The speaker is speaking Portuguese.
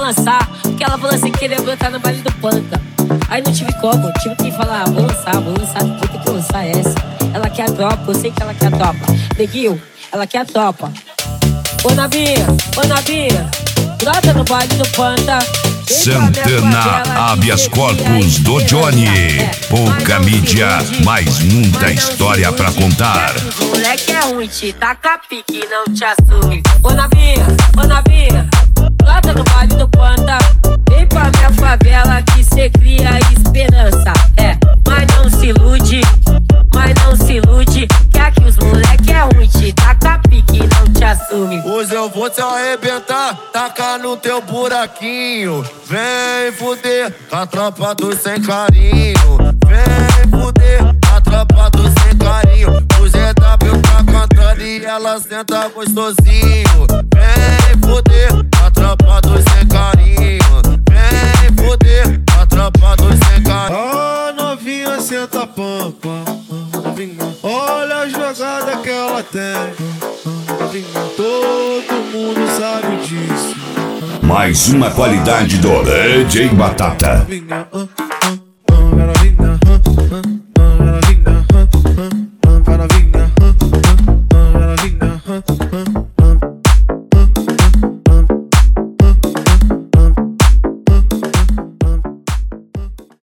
balançar, porque ela falou assim que queria brotar no baile do Panta. Aí não tive como, tive que falar, vou lançar, vou ter que lançar essa. Ela quer a tropa, eu sei que ela quer a tropa. Neguinho, ela quer a tropa. Ô novinha, brota no baile do Panta. Santana Habeas Corpus do Johnny. Pouca mídia, mas muita história pra contar. O moleque é ruim, te taca pique, não te assume. Ô novinha, brota no baile do Panta. Vem pra minha favela que cê cria esperança. É, mas não se ilude, que aqui os moleque é ruim, te taca pique, não te assume. Hoje eu vou te arrebentar, tacar no teu buraquinho. Vem fuder com a tropa do sem carinho. Vem fuder com a tropa do sem carinho. O GW tá cantando e ela senta gostosinho. Vem fuder com a tropa do sem carinho. Vem fuder com a tropa do sem carinho. Ah, novinha senta pam, olha a jogada que ela tem. Todo mundo sabe disso. Mais uma qualidade do DJ Batata.